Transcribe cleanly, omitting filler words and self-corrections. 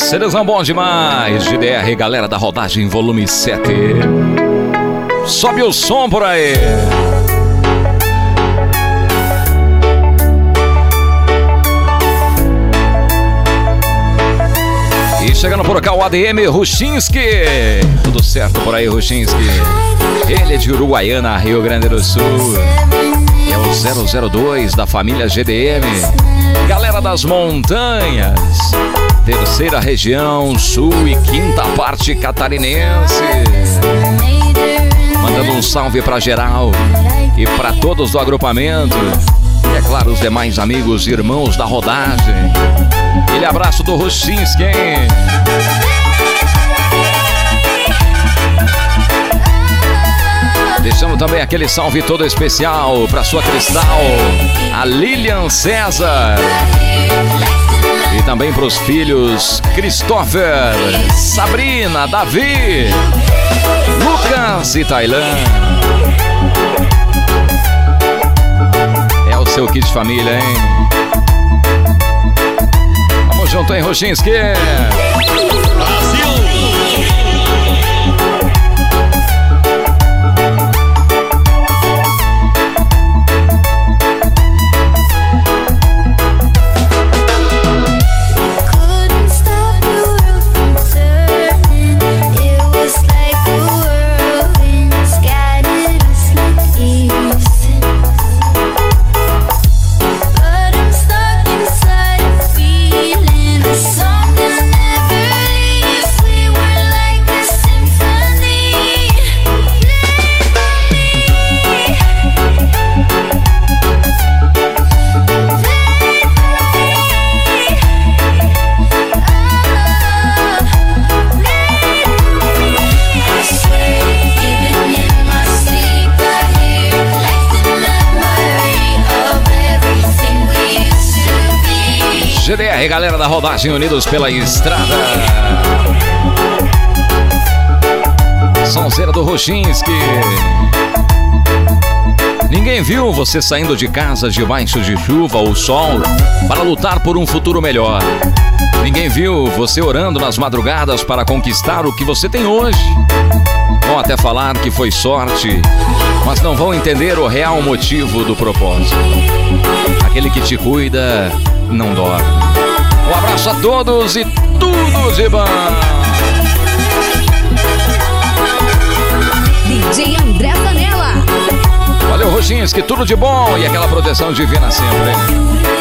CDzão bom demais, GDR, galera da rodagem volume 7. Sobe o som por aí. E chegando por cá o ADM Ruchinski. Tudo certo por aí, Ruchinski? Ele é de Uruguaiana, Rio Grande do Sul. É o 002 da família GDM. Galera das montanhas, terceira região, sul e quinta parte catarinense. Mandando um salve pra geral e pra todos do agrupamento. E é claro, os demais amigos e irmãos da rodagem. Aquele abraço do Ruchinski, hein? Deixando também aquele salve todo especial pra sua Cristal, a Lilian César. E também pros filhos Christopher, Sabrina, Davi, Lucas e Tailan. É o seu kit família, hein? Vamos junto, hein, Ruchinski? Brasil! GDR, galera da rodagem Unidos pela Estrada. Sonzeira do Ruchinski. Ninguém viu você saindo de casa debaixo de chuva ou sol para lutar por um futuro melhor. Ninguém viu você orando nas madrugadas para conquistar o que você tem hoje. Vão até falar que foi sorte, mas não vão entender o real motivo do propósito. Aquele que te cuida não dorme. Um abraço a todos e tudo de bom. DJ André Zanella. Valeu, Ruchinski, tudo de bom e aquela proteção divina sempre, hein?